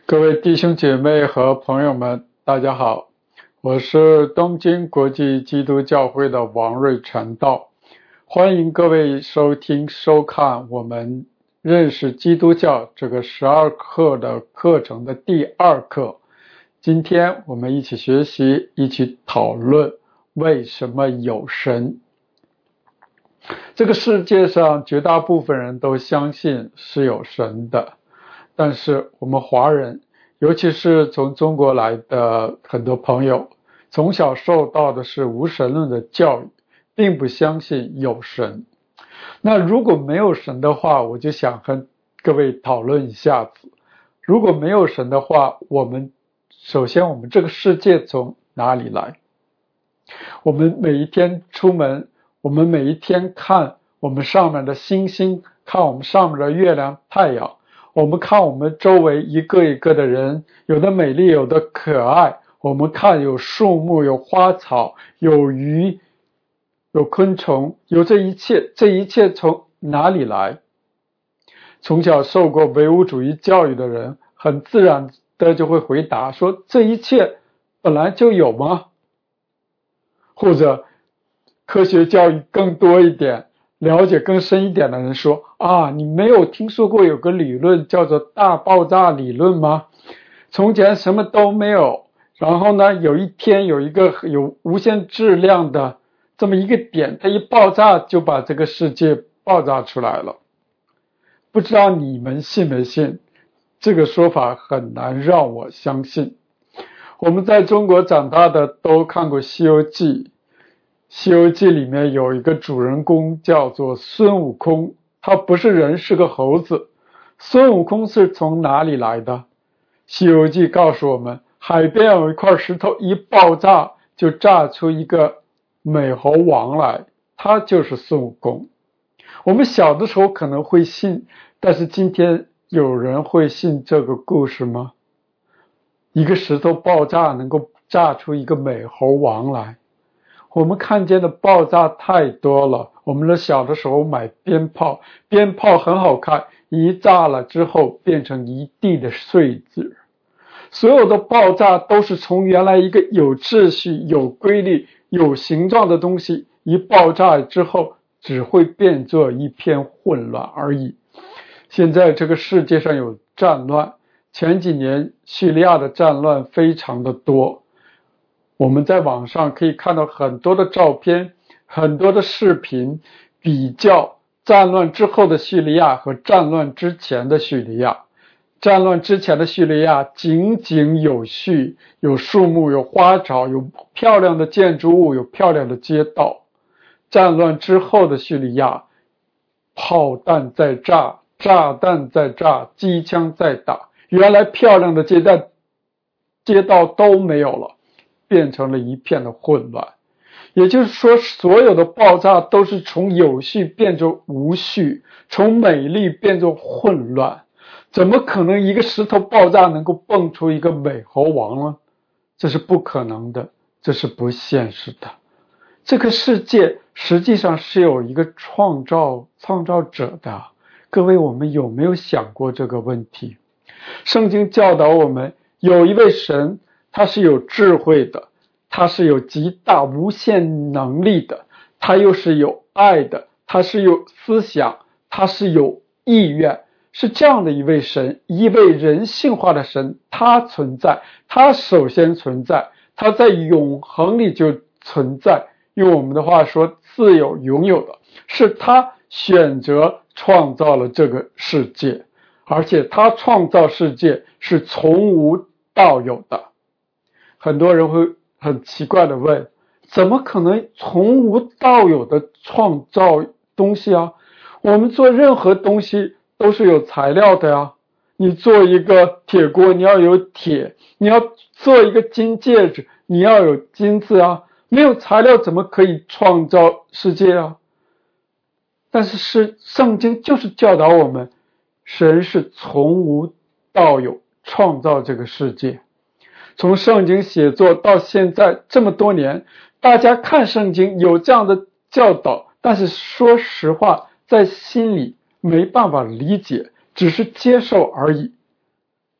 各位弟兄姐妹和朋友们，大家好，我是东京国际基督教会的王瑞传道，欢迎各位收听收看我们认识基督教这个12课的课程的第2课。今天我们一起学习，一起讨论为什么有神。这个世界上绝大部分人都相信是有神的，但是我们华人，尤其是从中国来的很多朋友，从小受到的是无神论的教育，并不相信有神。那如果没有神的话，我就想和各位讨论一下子，如果没有神的话，首先我们这个世界从哪里来？我们每一天出门，我们每一天看我们上面的星星，看我们上面的月亮、太阳，我们看我们周围一个一个的人，有的美丽，有的可爱，我们看有树木，有花草，有鱼，有昆虫，有这一切，这一切从哪里来？从小受过唯物主义教育的人，很自然的就会回答说，这一切本来就有吗？或者科学教育更多一点，了解更深一点的人说，你没有听说过有个理论叫做大爆炸理论吗？从前什么都没有，然后呢，有一天有一个有无限质量的这么一个点，它一爆炸就把这个世界爆炸出来了。不知道你们信没信？这个说法很难让我相信。我们在中国长大的都看过《西游记》，《西游记》里面有一个主人公叫做孙悟空，他不是人，是个猴子。孙悟空是从哪里来的？《西游记》告诉我们，海边有一块石头一爆炸就炸出一个美猴王来，他就是孙悟空。我们小的时候可能会信，但是今天有人会信这个故事吗？一个石头爆炸能够炸出一个美猴王来。我们看见的爆炸太多了，我们小的时候买鞭炮，鞭炮很好看，一炸了之后变成一地的碎纸。所有的爆炸都是从原来一个有秩序、有规律、有形状的东西，一爆炸之后只会变作一片混乱而已。现在这个世界上有战乱，前几年叙利亚的战乱非常的多，我们在网上可以看到很多的照片，很多的视频，比较战乱之后的叙利亚和战乱之前的叙利亚。战乱之前的叙利亚井井有序，有树木，有花草，有漂亮的建筑物，有漂亮的街道。战乱之后的叙利亚，炮弹在炸，炸弹在炸，机枪在打，原来漂亮的街道都没有了，变成了一片的混乱。也就是说，所有的爆炸都是从有序变作无序，从美丽变作混乱。怎么可能一个石头爆炸能够蹦出一个美猴王呢？这是不可能的，这是不现实的。这个世界实际上是有一个创造者的。各位，我们有没有想过这个问题？圣经教导我们，有一位神，他是有智慧的，他是有极大无限能力的，他又是有爱的，他是有思想，他是有意愿，是这样的一位神，一位人性化的神。他存在，他首先存在，他在永恒里就存在。用我们的话说，自有永有的，是他选择创造了这个世界，而且他创造世界是从无到有的。很多人会很奇怪的问，怎么可能从无到有的创造东西啊？我们做任何东西都是有材料的呀。你做一个铁锅，你要有铁；你要做一个金戒指，你要有金子啊。没有材料怎么可以创造世界啊？但是圣经就是教导我们，神是从无到有创造这个世界。从圣经写作到现在这么多年，大家看圣经有这样的教导，但是说实话，在心里没办法理解，只是接受而已。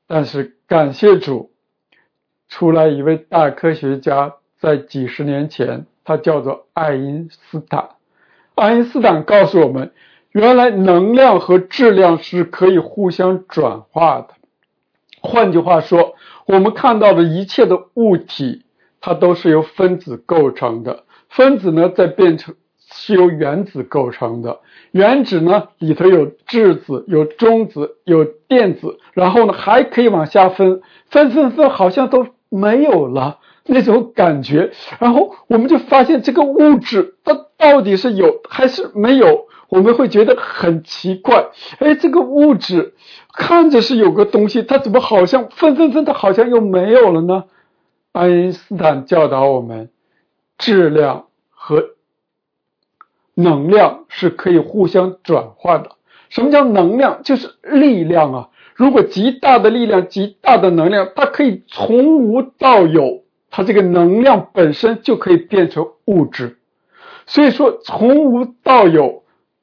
但是感谢主，出来一位大科学家，在几十年前，他叫做爱因斯坦。爱因斯坦告诉我们，原来能量和质量是可以互相转化的。换句话说，我们看到的一切的物体，它都是由分子构成的。分子呢，再变成是由原子构成的。原子呢，里头有质子、有中子、有电子，然后呢还可以往下分，分好像都没有了那种感觉。然后我们就发现这个物质它到底是有还是没有，我们会觉得很奇怪。这个物质看着是有个东西，它怎么好像分它好像又没有了呢？爱因斯坦教导我们，质量和能量是可以互相转换的。什么叫能量？就是力量啊。如果极大的力量、极大的能量，它可以从无到有，它这个能量本身就可以变成物质。所以说，从无到有，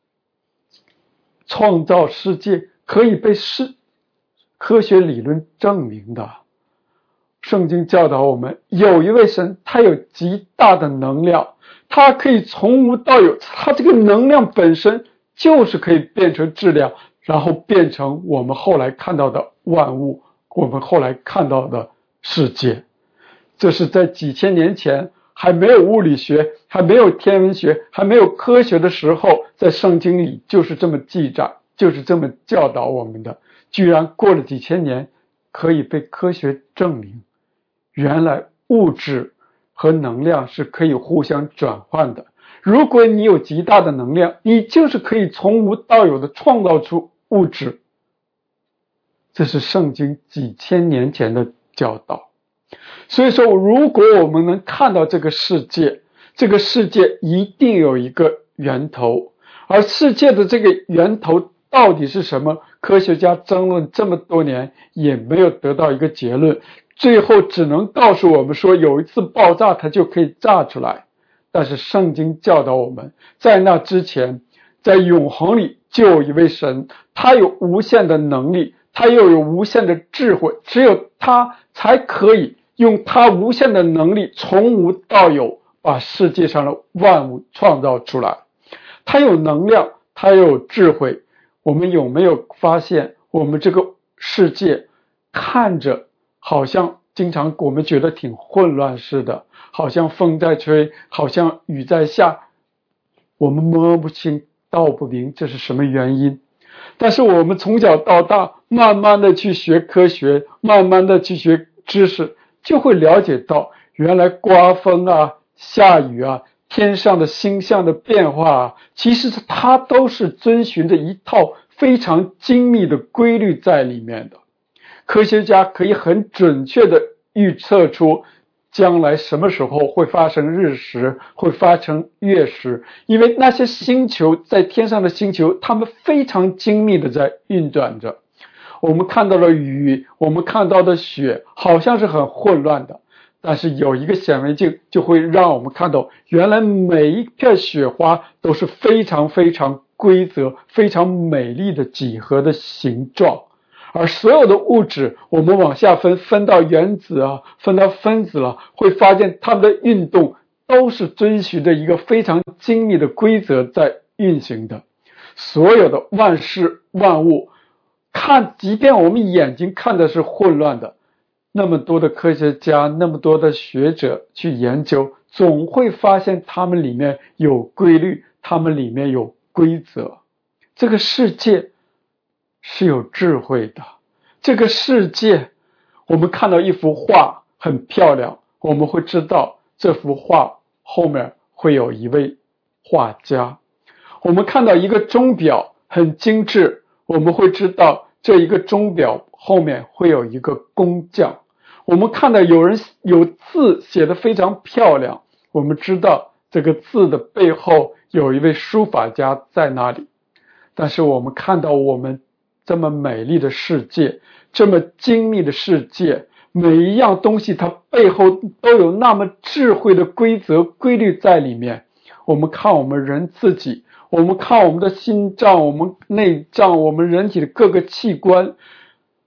创造世界可以被科学理论证明的。圣经教导我们，有一位神，他有极大的能量，他可以从无到有，他这个能量本身就是可以变成质量，然后变成我们后来看到的万物，我们后来看到的世界。这是在几千年前还没有物理学，还没有天文学，还没有科学的时候，在圣经里就是这么记载，就是这么教导我们的。居然过了几千年，可以被科学证明，原来物质和能量是可以互相转换的。如果你有极大的能量，你就是可以从无到有的创造出物质。这是圣经几千年前的教导。所以说，如果我们能看到这个世界，这个世界一定有一个源头，而世界的这个源头到底是什么？科学家争论这么多年也没有得到一个结论，最后只能告诉我们说，有一次爆炸它就可以炸出来。但是圣经教导我们，在那之前，在永恒里就有一位神，他有无限的能力，他又有无限的智慧，只有他才可以用他无限的能力从无到有，把世界上的万物创造出来。他有能量，他又有智慧。我们有没有发现，我们这个世界看着好像经常我们觉得挺混乱似的，好像风在吹，好像雨在下，我们摸不清道不明这是什么原因。但是我们从小到大慢慢的去学科学，慢慢的去学知识，就会了解到原来刮风啊、下雨啊、天上的星象的变化啊，其实它都是遵循着一套非常精密的规律在里面的。科学家可以很准确的预测出将来什么时候会发生日食，会发生月食，因为那些星球在天上的星球，它们非常精密的在运转着。我们看到的雨，我们看到的雪，好像是很混乱的，但是有一个显微镜就会让我们看到，原来每一片雪花都是非常非常规则、非常美丽的几何的形状。而所有的物质，我们往下分到原子啊，分到分子了，会发现它们的运动都是遵循着一个非常精密的规则在运行的。所有的万事万物，即便我们眼睛看的是混乱的，那么多的科学家，那么多的学者去研究，总会发现它们里面有规律，它们里面有规则。这个世界是有智慧的。这个世界，我们看到一幅画很漂亮，我们会知道这幅画后面会有一位画家。我们看到一个钟表很精致，我们会知道这一个钟表后面会有一个工匠。我们看到有人有字写得非常漂亮，我们知道这个字的背后有一位书法家在那里。但是我们看到我们这么美丽的世界，这么精密的世界，每一样东西它背后都有那么智慧的规则规律在里面。我们看我们人自己，我们看我们的心脏，我们内脏，我们人体的各个器官，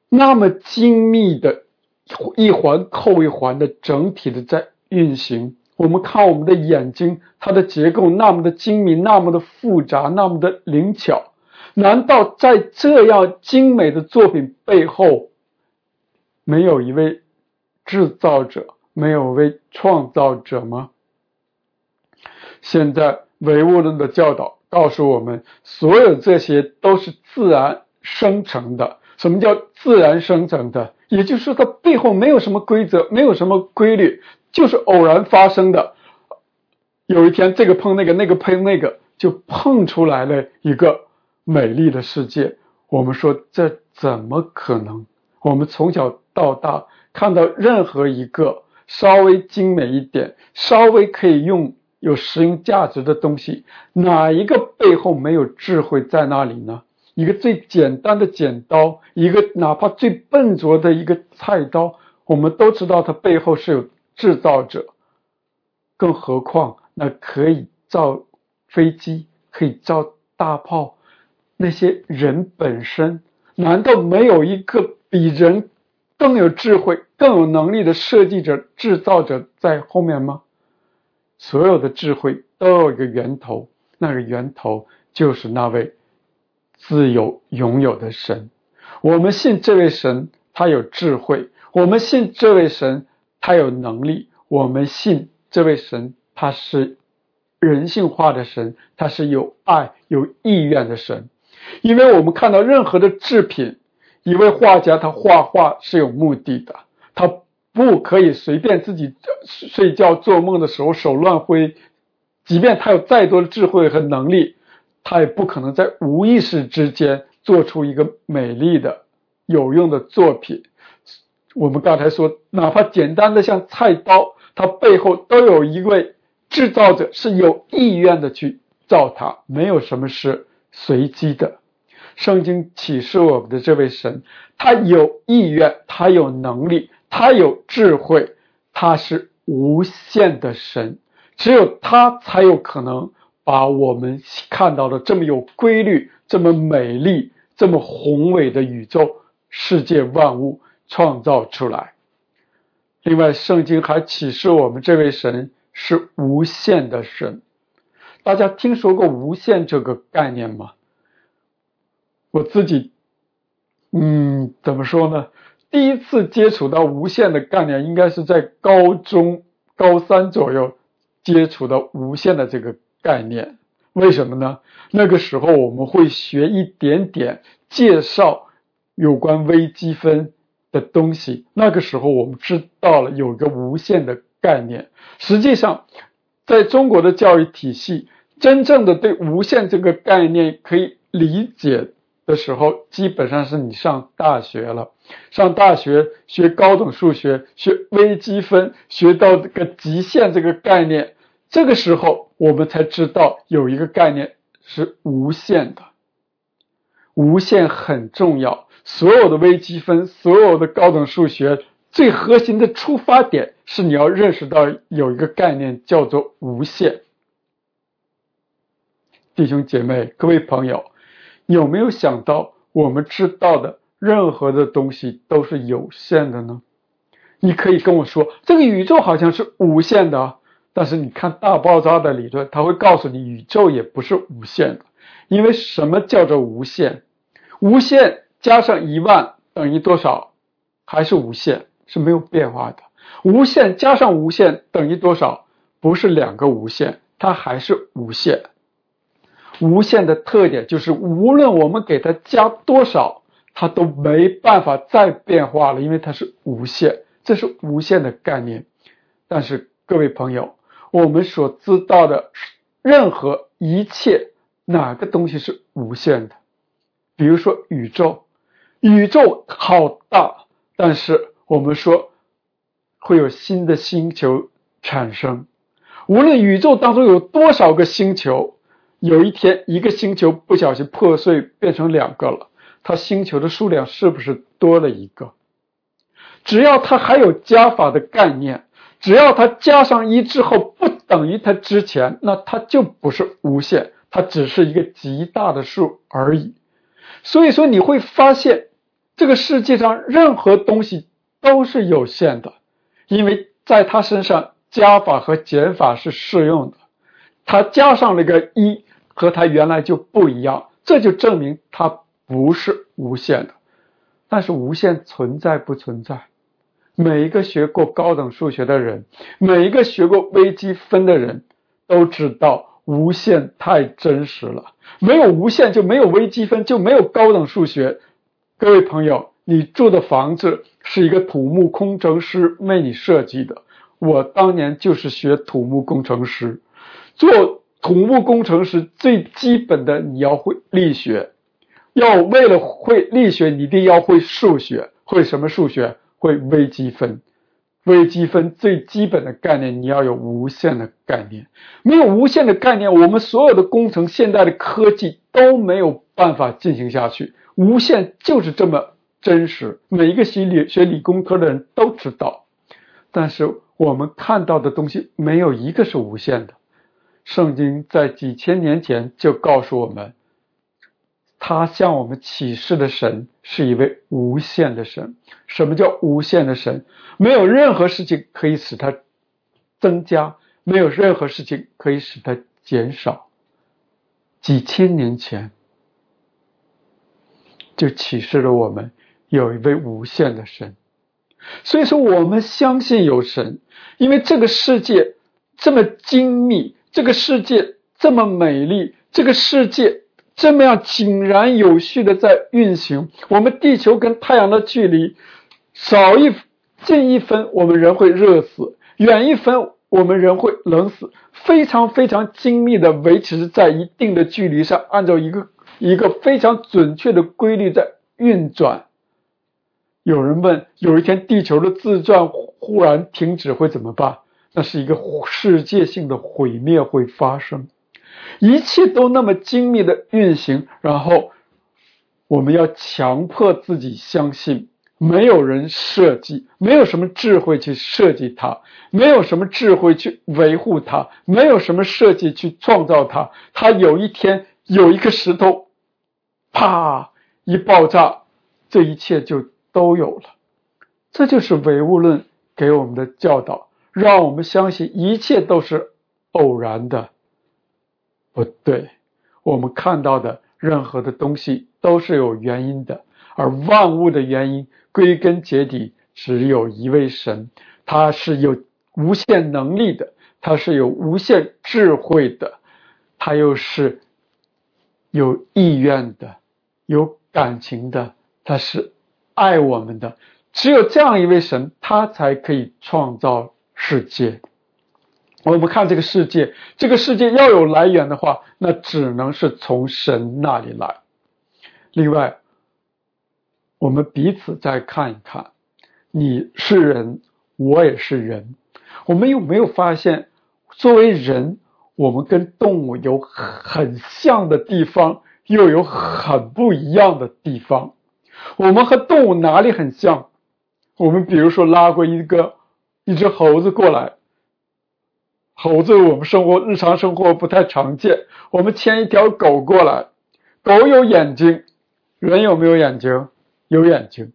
那么精密的一环扣一环的整体的在运行。我们看我们的眼睛，它的结构那么的精密，那么的复杂，那么的灵巧，难道在这样精美的作品背后没有一位制造者，没有一位创造者吗？现在唯物论的教导告诉我们，所有这些都是自然生成的。什么叫自然生成的？也就是说它背后没有什么规则，没有什么规律，就是偶然发生的。有一天这个碰那个，那个碰那个，就碰出来了一个美丽的世界。我们说这怎么可能？我们从小到大看到任何一个稍微精美一点，稍微可以有实用价值的东西，哪一个背后没有智慧在那里呢？一个最简单的剪刀，一个哪怕最笨拙的一个菜刀，我们都知道它背后是有制造者。更何况那可以造飞机，可以造大炮，那些人本身难道没有一个比人更有智慧更有能力的设计者制造者在后面吗？所有的智慧都有一个源头，那个源头就是那位自由拥有的神。我们信这位神他有智慧，我们信这位神他有能力，我们信这位神他是人性化的神，他是有爱有意愿的神。因为我们看到任何的制品，一位画家他画画是有目的的，他不可以随便自己睡觉做梦的时候手乱挥，即便他有再多的智慧和能力，他也不可能在无意识之间做出一个美丽的有用的作品。我们刚才说哪怕简单的像菜刀，它背后都有一位制造者是有意愿的去造它，没有什么是随机的。圣经启示我们的这位神，他有意愿，他有能力，他有智慧，他是无限的神，只有他才有可能把我们看到的这么有规律，这么美丽，这么宏伟的宇宙世界万物创造出来。另外圣经还启示我们这位神是无限的神。大家听说过无限这个概念吗？我自己怎么说呢，第一次接触到无限的概念应该是在高中高3左右接触到无限的这个概念。为什么呢？那个时候我们会学一点点介绍有关微积分的东西，那个时候我们知道了有一个无限的概念。实际上在中国的教育体系，真正的对无限这个概念可以理解的时候，基本上是你上大学了。上大学学高等数学，学微积分，学到这个极限这个概念，这个时候我们才知道有一个概念是无限的。无限很重要，所有的微积分，所有的高等数学，最核心的出发点是你要认识到有一个概念叫做无限。弟兄姐妹，各位朋友，有没有想到我们知道的任何的东西都是有限的呢？你可以跟我说这个宇宙好像是无限的，但是你看大爆炸的理论，它会告诉你宇宙也不是无限的。因为什么叫做无限？无限加上10000等于多少？还是无限，是没有变化的。无限加上无限等于多少？不是2个无限，它还是无限。无限的特点就是无论我们给它加多少，它都没办法再变化了，因为它是无限，这是无限的概念。但是各位朋友，我们所知道的任何一切，哪个东西是无限的？比如说宇宙，宇宙好大，但是我们说会有新的星球产生。无论宇宙当中有多少个星球，有一天一个星球不小心破碎变成2个了，它星球的数量是不是多了1个？只要它还有加法的概念，只要它加上1之后不等于它之前，那它就不是无限，它只是一个极大的数而已。所以说你会发现这个世界上任何东西都是有限的，因为在他身上加法和减法是适用的，他加上了个一，和他原来就不一样，这就证明它不是无限的。但是无限存在不存在？每一个学过高等数学的人，每一个学过微积分的人都知道无限太真实了，没有无限就没有微积分，就没有高等数学。各位朋友，你住的房子是一个土木工程师为你设计的，我当年就是学土木工程师。做土木工程师最基本的你要会力学，为了会力学你一定要会数学。会什么数学？会微积分。微积分最基本的概念你要有无限的概念，没有无限的概念，我们所有的工程现代的科技都没有办法进行下去。无限就是这么真实，每一个学理工科的人都知道。但是我们看到的东西没有一个是无限的。圣经在几千年前就告诉我们，他向我们启示的神是一位无限的神。什么叫无限的神？没有任何事情可以使它增加，没有任何事情可以使它减少。几千年前就启示了我们有一位无限的神。所以说我们相信有神，因为这个世界这么精密，这个世界这么美丽，这个世界这么样井然有序的在运行，我们地球跟太阳的距离近一分我们人会热死，远一分我们人会冷死，非常非常精密的维持在一定的距离上，按照一个非常准确的规律在运转。有人问，有一天地球的自转忽然停止会怎么办？那是一个世界性的毁灭会发生。一切都那么精密的运行，然后我们要强迫自己相信，没有人设计，没有什么智慧去设计它，没有什么智慧去维护它，没有什么设计去创造它。它有一天有一个石头啪一爆炸，这一切就都有了。这就是唯物论给我们的教导，让我们相信一切都是偶然的。不对，我们看到的任何的东西都是有原因的，而万物的原因归根结底只有一位神，他是有无限能力的，他是有无限智慧的，他又是有意愿的，有感情的，他是爱我们的。只有这样一位神，他才可以创造世界。我们看这个世界要有来源的话，那只能是从神那里来。另外，我们彼此再看一看，你是人，我也是人。我们有没有发现，作为人，我们跟动物有很像的地方，又有很不一样的地方。我们和动物哪里很像？我们比如说拉过一只猴子过来，猴子我们日常生活不太常见。我们牵一条狗过来，狗有眼睛，人有没有眼睛？有眼睛。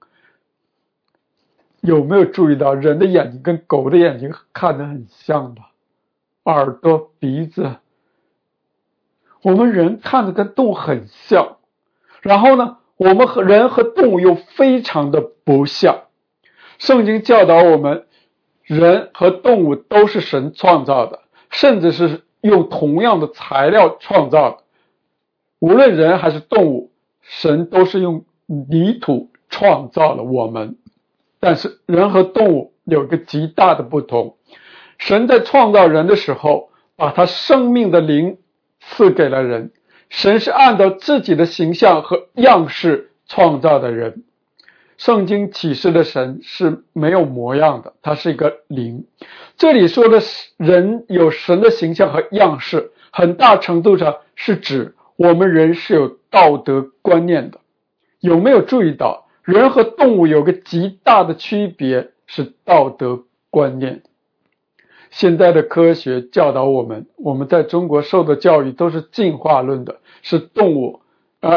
有没有注意到人的眼睛跟狗的眼睛看得很像的？耳朵、鼻子，我们人看得跟动物很像。然后呢，我们人和动物又非常的不像。圣经教导我们，人和动物都是神创造的，甚至是用同样的材料创造的。无论人还是动物，神都是用泥土创造了我们。但是人和动物有一个极大的不同，神在创造人的时候，把他生命的灵赐给了人。神是按照自己的形象和样式创造的人。圣经启示的神是没有模样的，他是一个灵。这里说的人有神的形象和样式，很大程度上是指我们人是有道德观念的。有没有注意到，人和动物有个极大的区别，是道德观念。现在的科学教导我们在中国受的教育都是进化论的，是动物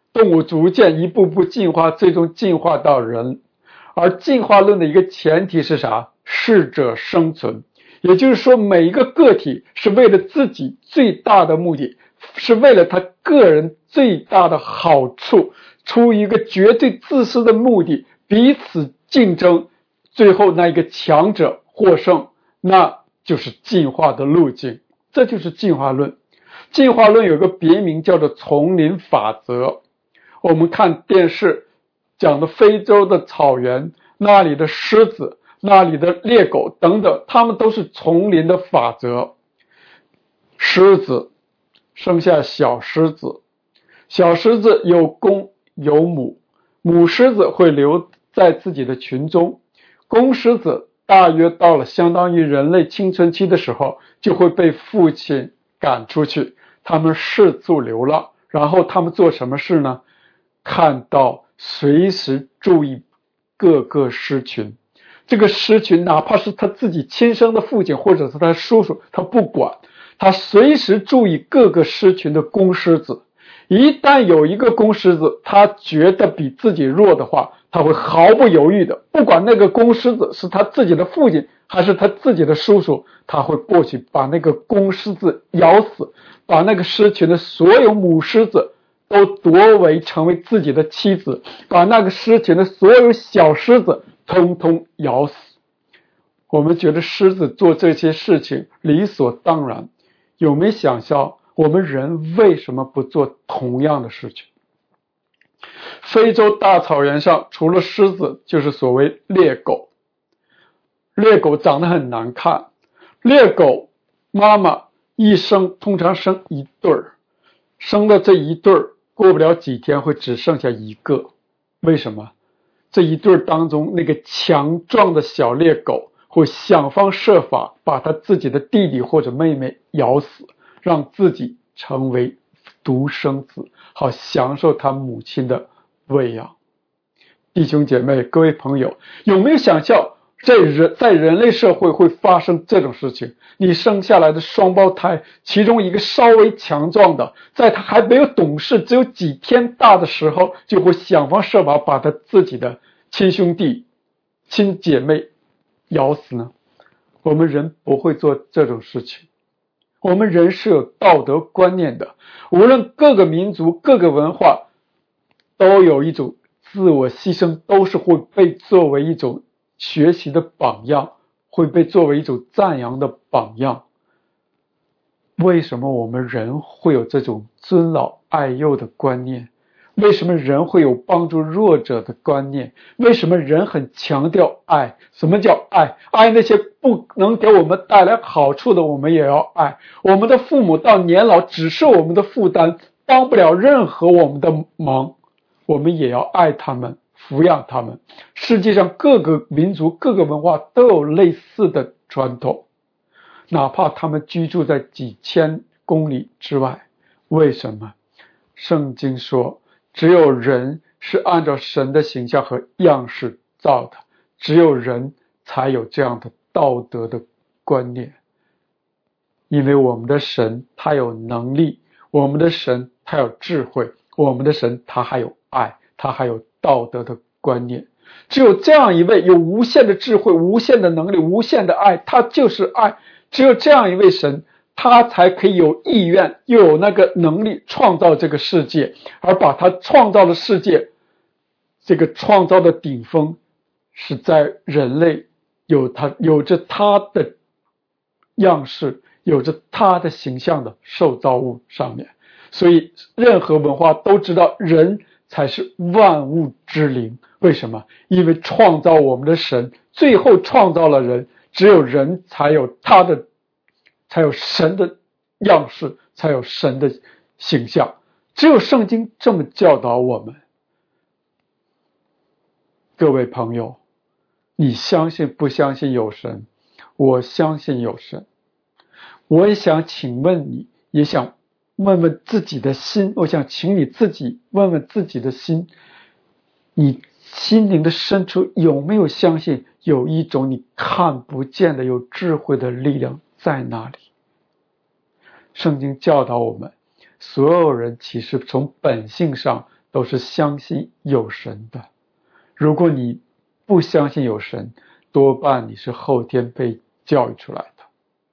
动物逐渐一步步进化，最终进化到人。而进化论的一个前提是啥？适者生存。也就是说，每一个个体是为了自己最大的目的，是为了他个人最大的好处，出于一个绝对自私的目的，彼此竞争，最后那一个强者获胜，那就是进化的路径。这就是进化论。进化论有个别名叫做丛林法则。我们看电视讲的非洲的草原，那里的狮子，那里的猎狗等等，它们都是丛林的法则。狮子生下小狮子，小狮子有公有母，母狮子会留在自己的群中，公狮子大约到了相当于人类青春期的时候，就会被父亲赶出去，他们四处流浪。然后他们做什么事呢？看到随时注意各个狮群，这个狮群哪怕是他自己亲生的父亲或者是他叔叔，他不管，他随时注意各个狮群的公狮子。一旦有一个公狮子他觉得比自己弱的话，他会毫不犹豫的，不管那个公狮子是他自己的父亲还是他自己的叔叔，他会过去把那个公狮子咬死，把那个狮群的所有母狮子都夺为成为自己的妻子，把那个狮群的所有小狮子通通咬死。我们觉得狮子做这些事情理所当然，有没有想象我们人为什么不做同样的事情？非洲大草原上除了狮子就是所谓猎狗。猎狗长得很难看，猎狗妈妈一生通常生一对儿，生的这一对儿过不了几天会只剩下一个。为什么？这一对当中那个强壮的小猎狗会想方设法把他自己的弟弟或者妹妹咬死，让自己成为独生子，好享受他母亲的喂养。弟兄姐妹，各位朋友，有没有想象在人类社会会发生这种事情？你生下来的双胞胎，其中一个稍微强壮的，在他还没有懂事，只有几天大的时候，就会想方设法把他自己的亲兄弟、亲姐妹咬死呢？我们人不会做这种事情。我们人是有道德观念的，无论各个民族、各个文化，都有一种自我牺牲，都是会被作为一种学习的榜样，会被作为一种赞扬的榜样。为什么我们人会有这种尊老爱幼的观念？为什么人会有帮助弱者的观念？为什么人很强调爱？什么叫爱？爱那些不能给我们带来好处的，我们也要爱。我们的父母到年老只是我们的负担，帮不了任何我们的忙，我们也要爱他们，抚养他们。世界上各个民族、各个文化都有类似的传统，哪怕他们居住在几千公里之外。为什么？圣经说，只有人是按照神的形象和样式造的，只有人才有这样的道德的观念。因为我们的神他有能力，我们的神他有智慧，我们的神他还有爱，他还有道德的观念。只有这样一位有无限的智慧、无限的能力、无限的爱，他就是爱。只有这样一位神，他才可以有意愿又有那个能力创造这个世界，而把他创造的世界，这个创造的顶峰是在人类有着他的样式，有着他的形象的受造物上面。所以任何文化都知道人才是万物之灵。为什么？因为创造我们的神最后创造了人，只有人才有神的样式，才有神的形象。只有圣经这么教导我们。各位朋友，你相信不相信有神？我相信有神。我也想请问你，也想问问自己的心，我想请你自己问问自己的心，你心灵的深处有没有相信有一种你看不见的有智慧的力量在那里？圣经教导我们，所有人其实从本性上都是相信有神的。如果你不相信有神，多半你是后天被教育出来的。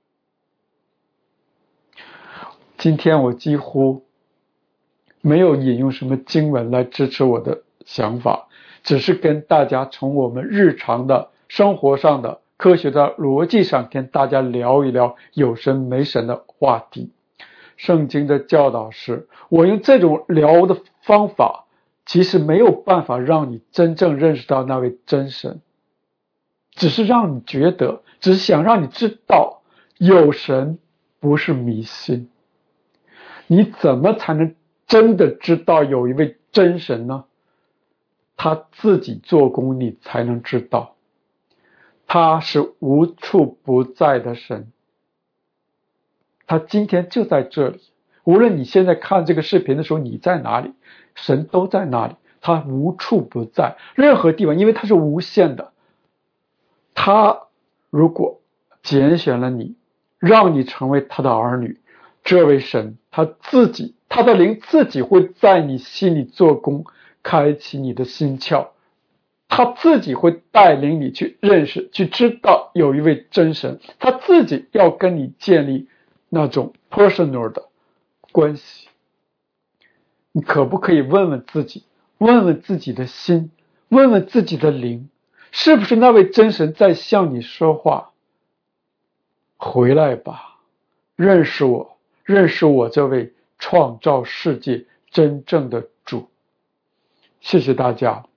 今天我几乎没有引用什么经文来支持我的想法，只是跟大家从我们日常的生活上的科学的逻辑上跟大家聊一聊有神没神的话题。圣经的教导是，我用这种聊的方法其实没有办法让你真正认识到那位真神，只是让你觉得，只是想让你知道有神不是迷信。你怎么才能真的知道有一位真神呢？他自己做工你才能知道，他是无处不在的神，他今天就在这里。无论你现在看这个视频的时候你在哪里，神都在那里，他无处不在，任何地方，因为他是无限的。他如果拣选了你，让你成为他的儿女，这位神他的灵自己会在你心里做工，开启你的心窍，他自己会带领你去认识，去知道有一位真神，他自己要跟你建立那种 personal 的关系。你可不可以问问自己，问问自己的心，问问自己的灵，是不是那位真神在向你说话？回来吧，认识我，认识我这位创造世界真正的主。谢谢大家。